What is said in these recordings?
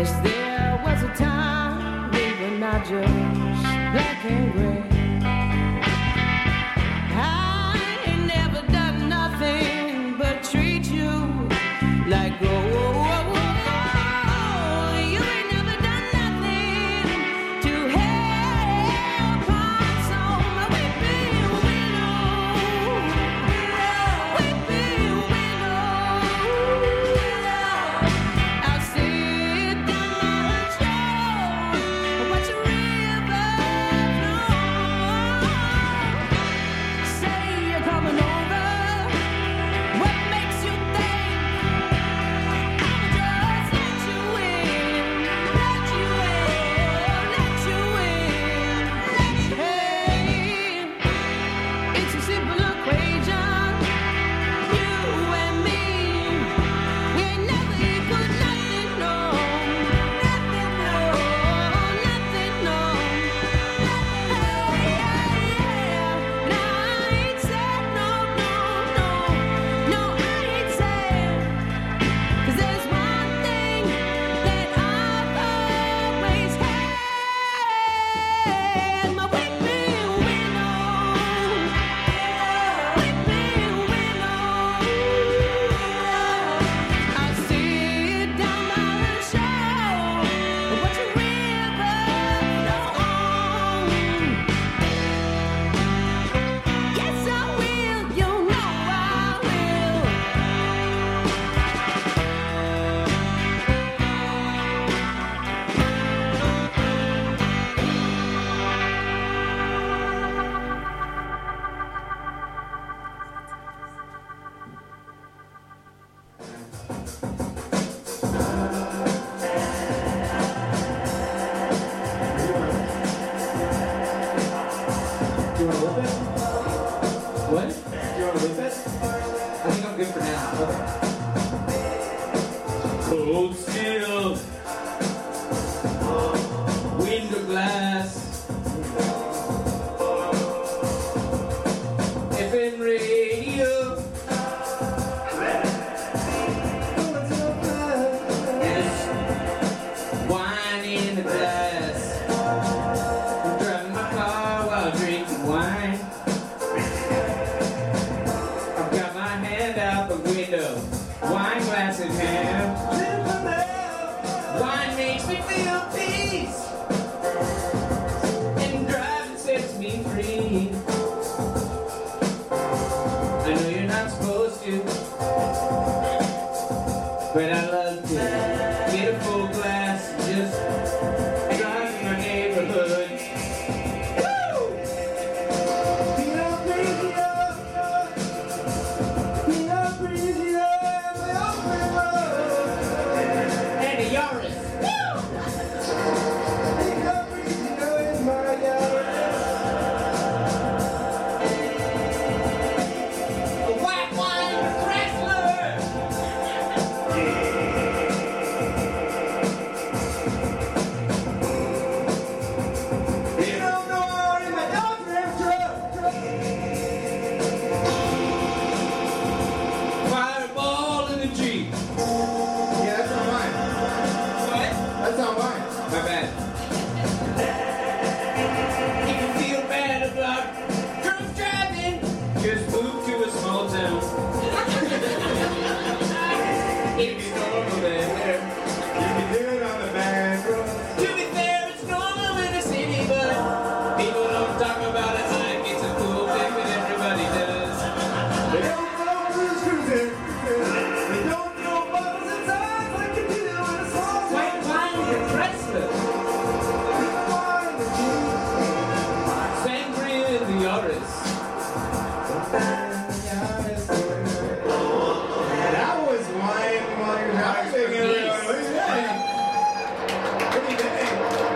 Yes, there was a time we were not just black and gray. I ain't never done nothing but treat you like gold. You ain't never done nothing to help our soul. We've been widows. We've been widows. I'll sit down and show watch a river flow. Say you're coming over. What makes you think I'ma just let you in? Let you in, let you in. Hey, it's a simple equation. You and me, we ain't never equal nothing, no. Nothing, no. Nothing, no. Hey, yeah. No, I ain't sad, no, no, no. No, I ain't sad. 'Cause there's one thing that I've always had. My we've been widows. We've been widows. I'll sit down by the shore and watch a river flow. Yes, I will. You know I will. Do you want to whip it? What? Do you want to whip it? I think I'm good for now. Cold steel, window glass, FM radio. Yes, wine in the glass. I'm driving my car while drinking wine. I've got my hand out the window, wine glass in hand. Wine makes me feel peace, and driving sets me free. I know you're not supposed to, but I love to get a full glass and just drive in my neighborhood. Woo! And a Yaris. A white wine Chrysler. You don't know I'm in my dog ramp truck. Fireball in the Jeep. Yeah, that's not mine. What? That's not mine. My bad. If you feel bad about drunk driving, just move to a small town. It's normal there. You can do it on the back road. To be fair, it's normal in the city, but people don't talk about it like it's a cool thing that everybody does. They don't know who's cruising. They don't know bottles and signs like you do in a small town. White wine with Chrysler, Sangria in the Yaris. That was wine while you're driving, everyone. Look at that. Look at that.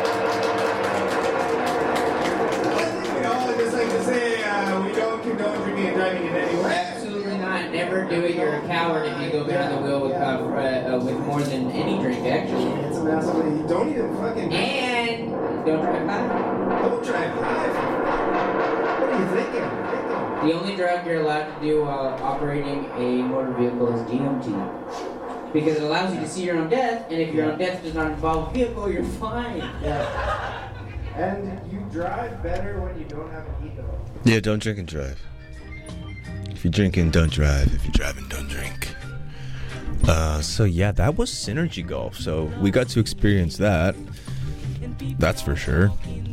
I think we all just like to say we don't condone drinking and driving in any way. Absolutely not. Never do it. You're a coward if you go behind the wheel with more than any drink, actually. It's a massive. Don't even fucking. And don't drive by. Don't drive live. What are you thinking? The only drug you're allowed to do while operating a motor vehicle is DMT. because it allows you to see your own death, and if your own death does not involve a vehicle, you're fine. Yeah. And you drive better when you don't have an ego. Yeah, don't drink and drive. If you're drinking, don't drive. If you're driving, don't drink. So yeah, that was Synergy Golf. So we got to experience that. That's for sure.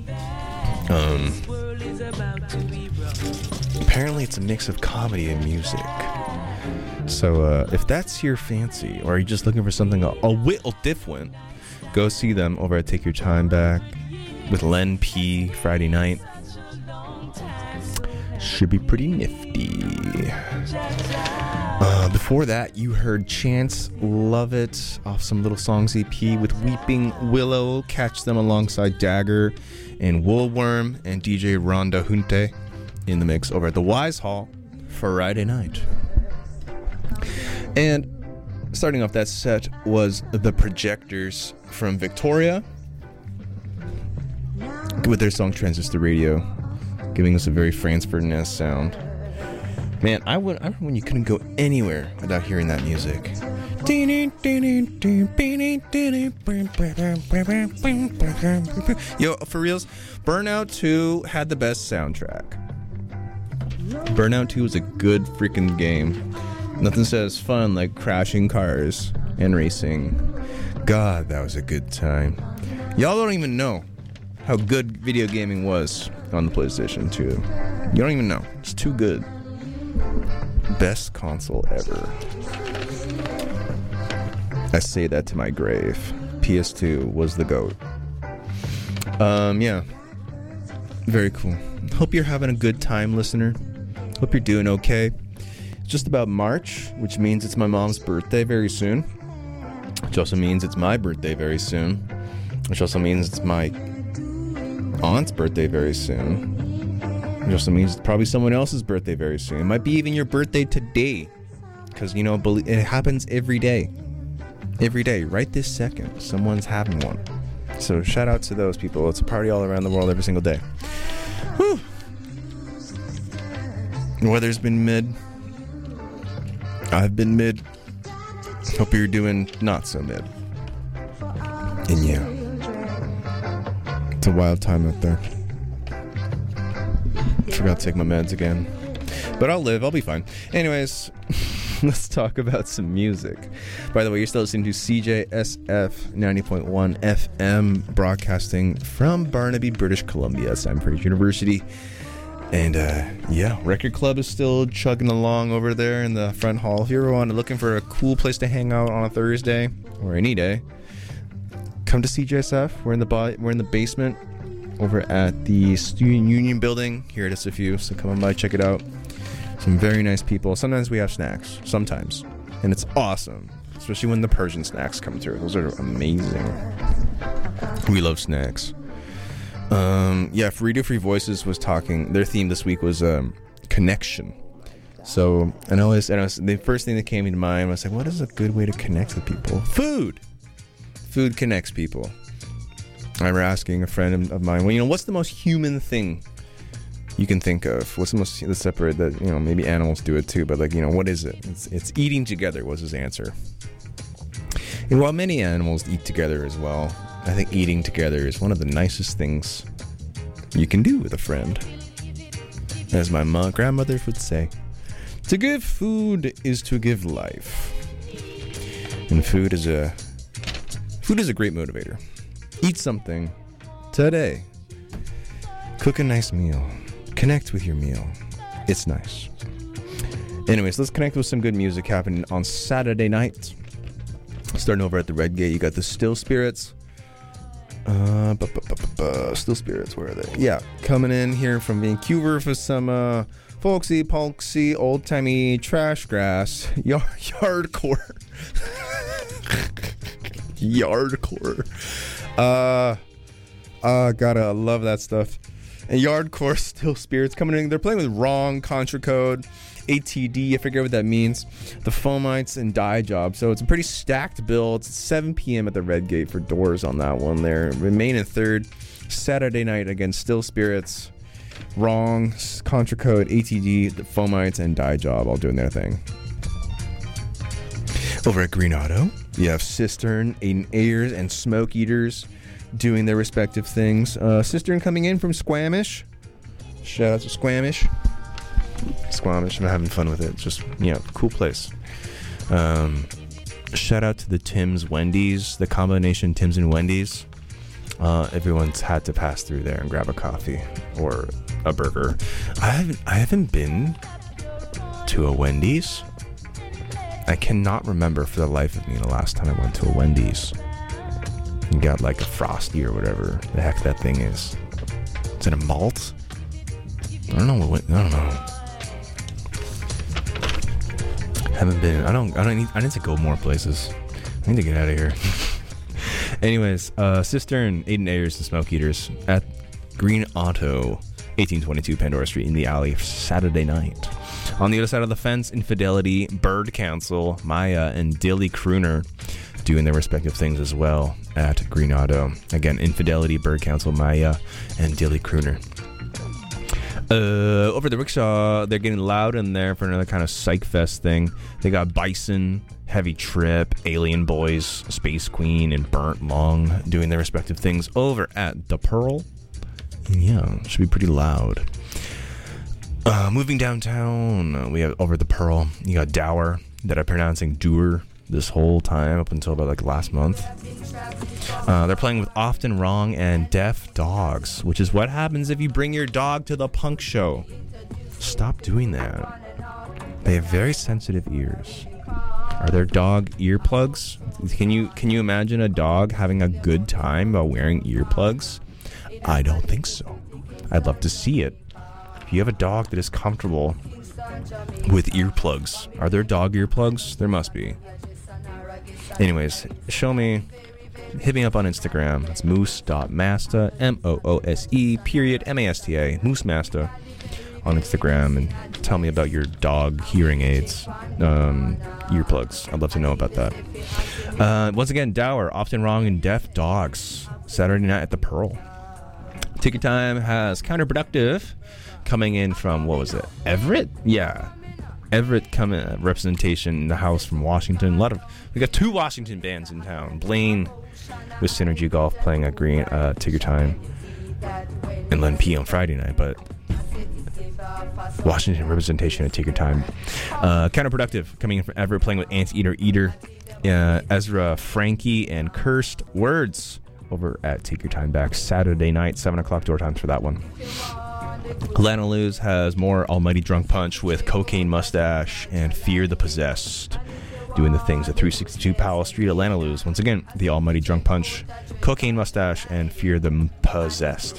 Apparently it's a mix of comedy and music. So if that's your fancy, or you're just looking for something a little different, go see them over at Take Your Time Back with Len P Friday night. Should be pretty nifty. Before that, you heard Chance Love It off some Little Songs EP with Weeping Willow. Catch them alongside Dagger and Woolworm and DJ Ronda Junte in the mix over at the Wise Hall Friday night. And starting off that set was The Projectors from Victoria with their song Transistor Radio, giving us a very Franz Ferdinand sound. Man, I remember when you couldn't go anywhere without hearing that music. Yo, for reals, Burnout 2 had the best soundtrack. Burnout 2 was a good freaking game. Nothing says fun like crashing cars and racing. God, that was a good time. Y'all don't even know how good video gaming was on the PlayStation 2. You don't even know. It's too good. Best console ever. I say that to my grave. PS2 was the GOAT. Yeah. Very cool. Hope you're having a good time, listener. Hope you're doing okay. It's just about March, which means it's my mom's birthday very soon. Which also means it's my birthday very soon. Which also means it's my aunt's birthday very soon. Which also means it's probably someone else's birthday very soon. It might be even your birthday today. Because, you know, it happens every day. Every day, right this second, someone's having one. So shout out to those people. It's a party all around the world every single day. Whew. The weather's been mid. I've been mid. Hope you're doing not so mid. And yeah, it's a wild time out there. Forgot to take my meds again. But I'll live. I'll be fine. Anyways, let's talk about some music. By the way, you're still listening to CJSF 90.1 FM, broadcasting from Barnaby, British Columbia, Simon Fraser University. And yeah, Record Club is still chugging along over there in the front hall. If you ever looking for a cool place to hang out on a Thursday or any day, come to CJSF. We're in the basement over at the Student Union building here at SFU. So come on by, check it out. Some very nice people. Sometimes we have snacks. Sometimes. And it's awesome. Especially when the Persian snacks come through. Those are amazing. We love snacks. Yeah, Radio Free Voices was talking. Their theme this week was connection. So, the first thing that came to mind was like, what is a good way to connect with people? Food! Food connects people. I remember asking a friend of mine, well, you know, what's the most human thing you can think of? What's the most separate that, you know, maybe animals do it too, but like, you know, what is it? It's eating together was his answer. And while many animals eat together as well, I think eating together is one of the nicest things you can do with a friend. As my grandmother would say, to give food is to give life. And food is a great motivator. Eat something today. Cook a nice meal. Connect with your meal. It's nice. Anyways, let's connect with some good music happening on Saturday night. Starting over at the Red Gate, you got the Still Spirits. Still Spirits, where are they? Yeah, coming in here from Vancouver for some folksy, polksy, old-timey trash grass, yardcore. Yardcore. Gotta love that stuff. And Yardcore Still Spirits coming in. They're playing with Wrong, Contra Code, ATD, I forget what that means, the Fomites, and Die Job. So it's a pretty stacked bill. It's 7 p.m. at the Red Gate for doors on that one there. Remain in third. Saturday night against Still Spirits, Wrong, Contra Code, ATD, the Fomites, and Die Job all doing their thing. Over at Green Auto, you have Cistern, Aiden Ayers, and Smoke Eaters doing their respective things. Cistern coming in from Squamish. Shout out to Squamish. Squamish, I'm having fun with it. It's just, cool place. Shout out to the Tim's Wendy's, the combination Tim's and Wendy's. Everyone's had to pass through there and grab a coffee or a burger. I haven't been to a Wendy's. I cannot remember for the life of me the last time I went to a Wendy's and got like a Frosty or whatever the heck that thing is. Is it a malt? I don't know. Haven't been. I need to go more places. I need to get out of here. Anyways, Cistern, Aiden Ayers, and Smoke Eaters at Green Auto, 1822 Pandora Street in the Alley, Saturday night. On the other side of the fence, Infidelity, Bird Council, Maya, and Dilly Crooner doing their respective things as well at Green Auto. Again, Infidelity, Bird Council, Maya, and Dilly Crooner. Over the Rickshaw, they're getting loud in there for another kind of psych fest thing. They got Bison, Heavy Trip, Alien Boys, Space Queen, and Burnt Lung doing their respective things over at The Pearl. Yeah, should be pretty loud. Moving downtown, we have over at The Pearl, you got Dower, that I'm pronouncing Doer this whole time up until about like last month. They're playing with Often Wrong and Deaf Dogs, which is what happens if you bring your dog to the punk show. Stop doing that. They have very sensitive ears. Are there dog earplugs? Can you imagine a dog having a good time while wearing earplugs? I don't think so. I'd love to see it. If you have a dog that is comfortable with earplugs, are there dog earplugs? There must be. Anyways, show me. Hit me up on Instagram. It's moose.masta, moose.masta, Moose on Instagram, and tell me about your dog hearing aids, earplugs. I'd love to know about that. Once again, Dower, Often Wrong, and Deaf Dogs, Saturday night at the Pearl. Ticket Time has Counterproductive coming in from, what was it, Everett? Yeah. Everett coming, representation in the house from Washington. We got 2 Washington bands in town. Blaine with Synergy Golf playing at Green, Ticket Time, and Len P on Friday night, but Washington representation at Ticket Time. Counterproductive coming in from Everett playing with Anteater Eater, Ezra, Frankie, and Cursed Words over at Take Your Time Back Saturday night, 7 o'clock door times for that one. Lana Luz has more Almighty Drunk Punch with Cocaine Mustache and Fear the Possessed doing the things at 362 Powell Street, Atlanta Luz. Once again, the Almighty Drunk Punch, Cocaine Mustache, and Fear the Possessed.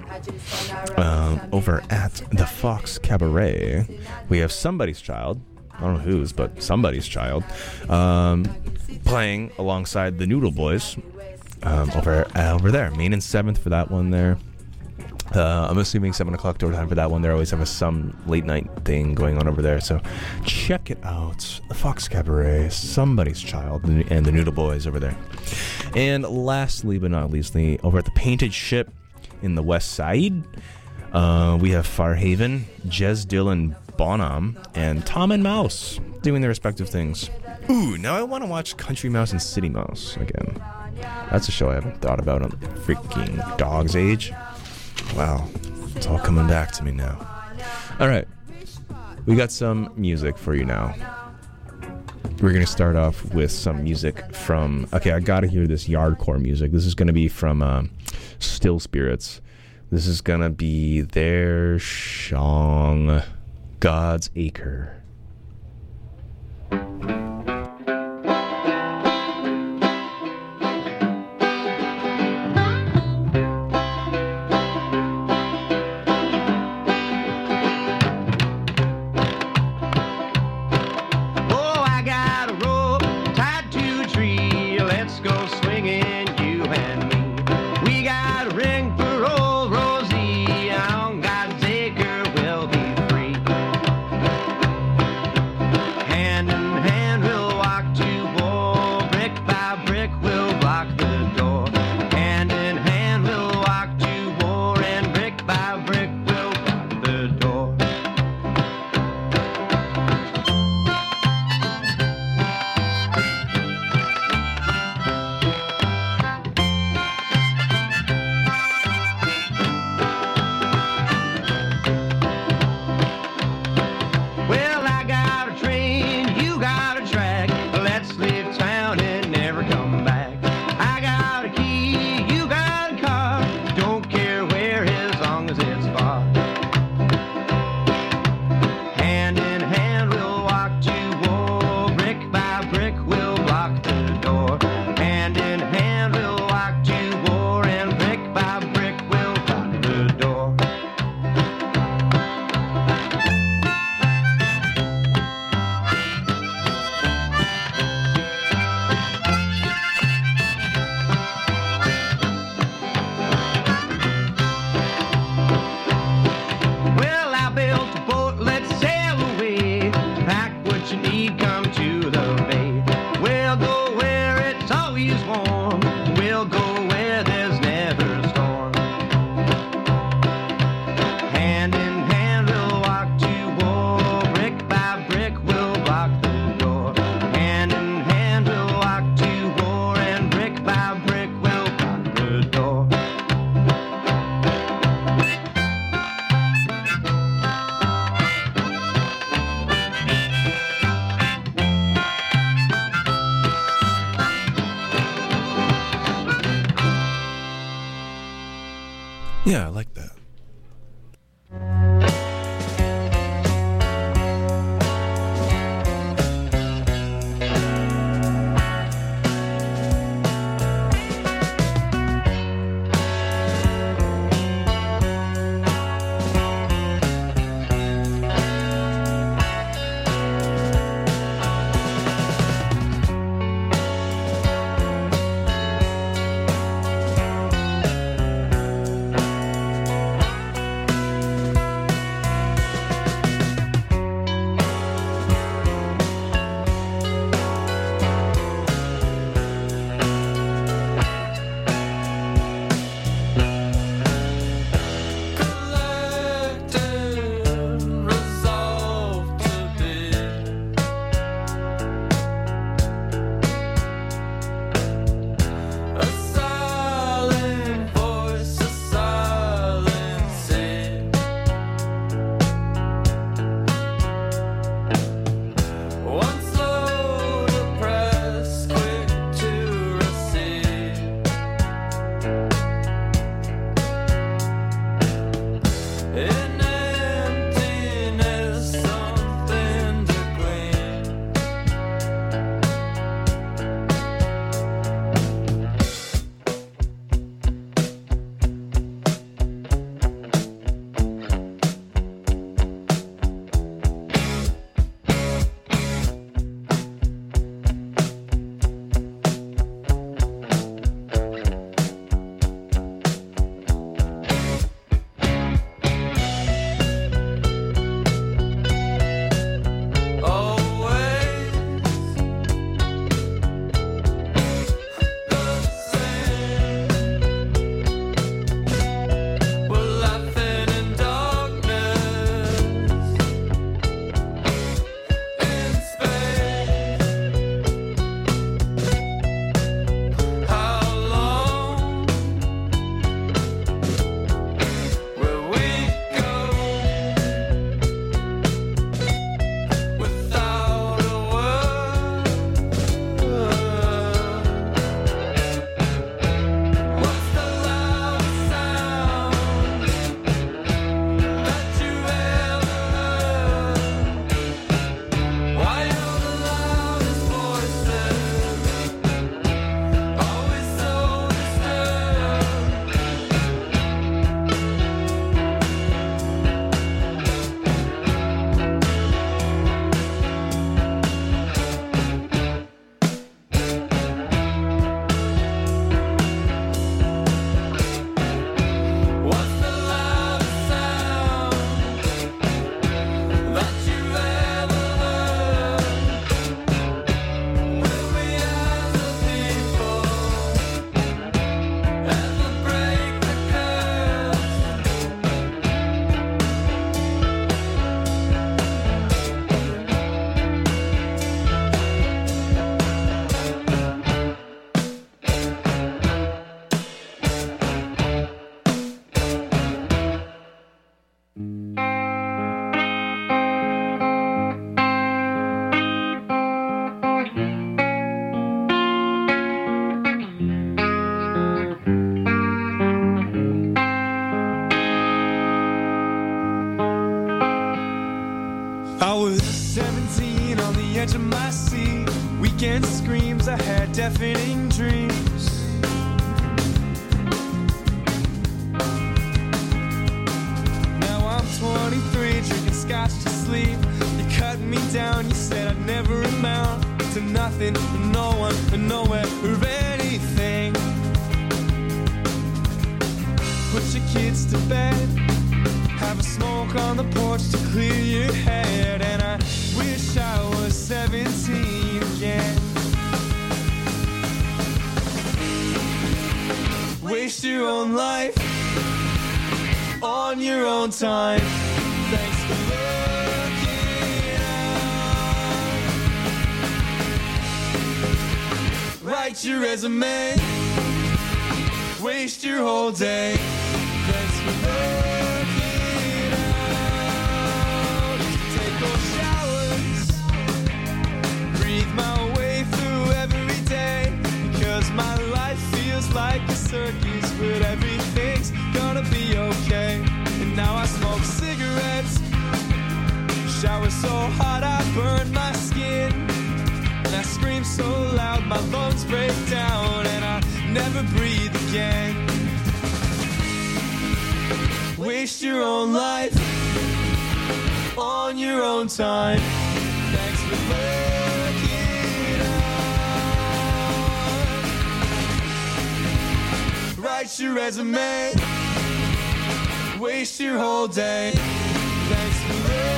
Over at the Fox Cabaret, we have Somebody's Child. I don't know whose, but Somebody's Child. Playing alongside the Noodle Boys over there. Main and 7th for that one there. I'm assuming 7 o'clock door time for that one. They always have some late night thing going on over there, so check it out. The Fox Cabaret, Somebody's Child, and the Noodle Boys over there. And lastly but not leastly, over at the Painted Ship in the West Side, we have Farhaven, Jez Dillon Bonham, and Tom and Mouse doing their respective things. Ooh, now I want to watch Country Mouse and City Mouse again. That's a show I haven't thought about on the freaking dog's age. Wow, it's all coming back to me now. All right, we got some music for you now. We're going to start off with some music from... Okay, I got to hear this yardcore music. This is going to be from Still Spirits. This is going to be their song, God's Acre. is warm. We'll go where there's never a storm. Hand in hand we'll walk to war. Brick by brick we'll block the door. Hand in hand we'll walk to war, and brick by brick we'll block the door. Yeah, I like that. edge of my seat. Weekend screams, I had deafening dreams. Now I'm 23, drinking scotch to sleep. You cut me down, you said I'd never amount to nothing, to no one, to nowhere, or anything. Put your kids to bed, have a smoke on the porch to clear your head. And I wish I was 17 again. Waste your own life on your own time. Thanks for looking out. Write your resume. Waste your whole day. Thanks for looking out. Take those showers. Breathe my way through every day. Because my life feels like a circus, but everything's gonna be okay. And now I smoke cigarettes. Shower so hot I burn my skin. And I scream so loud my lungs break down. And I never breathe again. Waste your own life on your own time. Thanks for looking out. Write your resume. Waste your whole day. Thanks for looking out.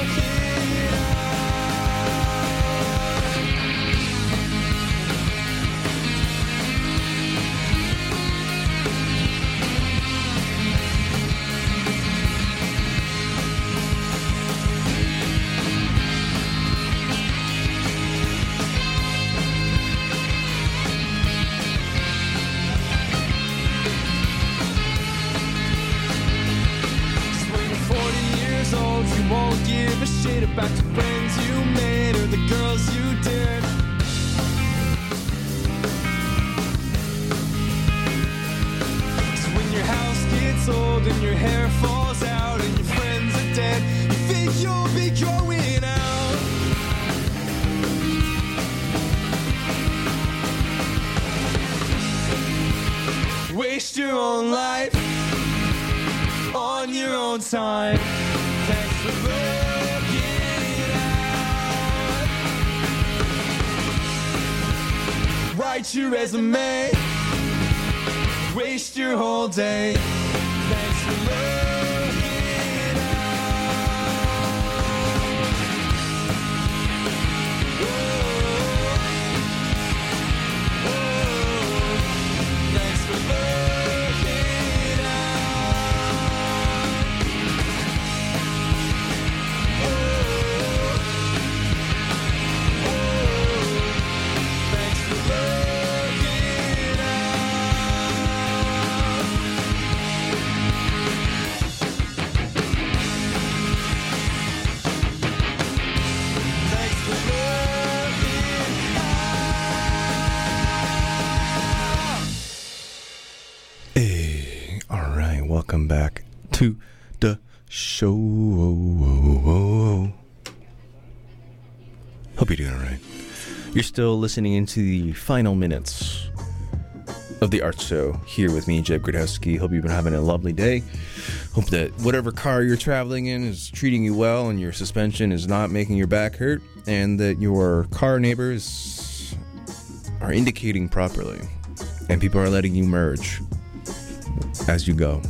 Old, you won't give a shit about the friends you made or the girls you did. So when your house gets old and your hair falls out and your friends are dead, you think you'll be growing out. Waste your own life on your own time. Thanks for looking out. Write your resume. Waste your whole day. Thanks for looking out. Oh, thanks for looking out. Welcome back to the show. Hope you're doing alright. You're still listening into the final minutes of the art show here with me, Jeb Gradowski. Hope you've been having a lovely day. Hope that whatever car you're traveling in is treating you well and your suspension is not making your back hurt, and that your car neighbors are indicating properly and people are letting you merge as you go.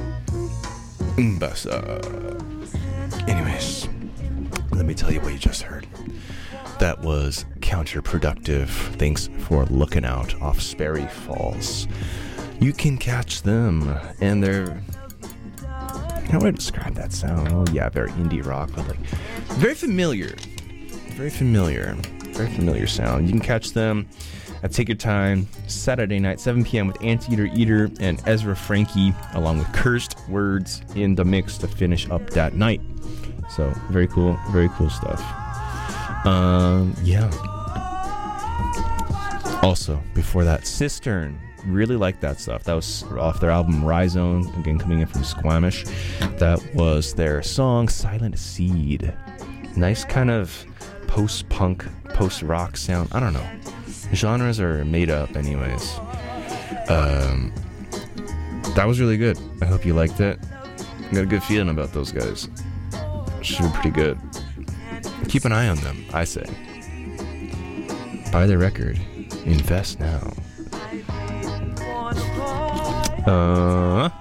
Anyways, let me tell you what you just heard. That was Counterproductive. Thanks for looking out off Sperry Falls. You can catch them, and they're... How would I describe that sound? Oh yeah, very indie rock, but like very familiar. Very familiar sound. You can catch them at Take Your Time, Saturday night, 7 p.m. with Anteater Eater and Ezra Frankie, along with Cursed Words in the mix to finish up that night. So, very cool stuff. Yeah. Also, before that, Cistern. Really like that stuff. That was off their album Rhizome, again coming in from Squamish. That was their song Silent Seed. Nice kind of post-punk, post-rock sound. I don't know. Genres are made up anyways. That was really good. I hope you liked it. I got a good feeling about those guys. Should be pretty good. Keep an eye on them, I say. Buy their record. Invest now.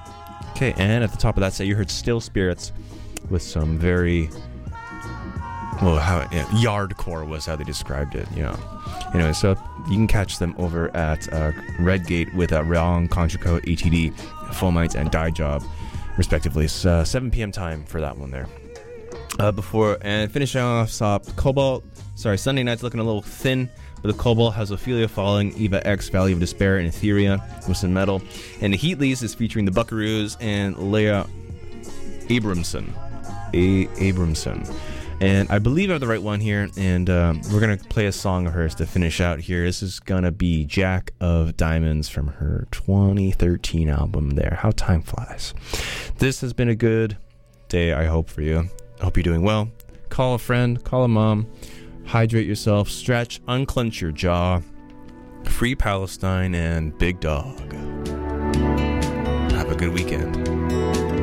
Okay, and at the top of that set you heard Still Spirits with some very well, yardcore was how they described it, Anyway, so you can catch them over at Redgate with Raong, Contrico, ATD, Fomites, and Die Job, respectively. It's 7 p.m. time for that one there. Before, and finishing off Cobalt. Sorry, Sunday night's looking a little thin, but the Cobalt has Ophelia Falling, Eva X, Valley of Despair, and Etheria with some metal. And the Heatleys is featuring the Buckaroos and Leah Abramson. Abramson. And I believe I have the right one here, and we're going to play a song of hers to finish out here. This is going to be Jack of Diamonds from her 2013 album there. How time flies. This has been a good day, I hope, for you. I hope you're doing well. Call a friend, call a mom, hydrate yourself, stretch, unclench your jaw. Free Palestine and Big Dog. Have a good weekend.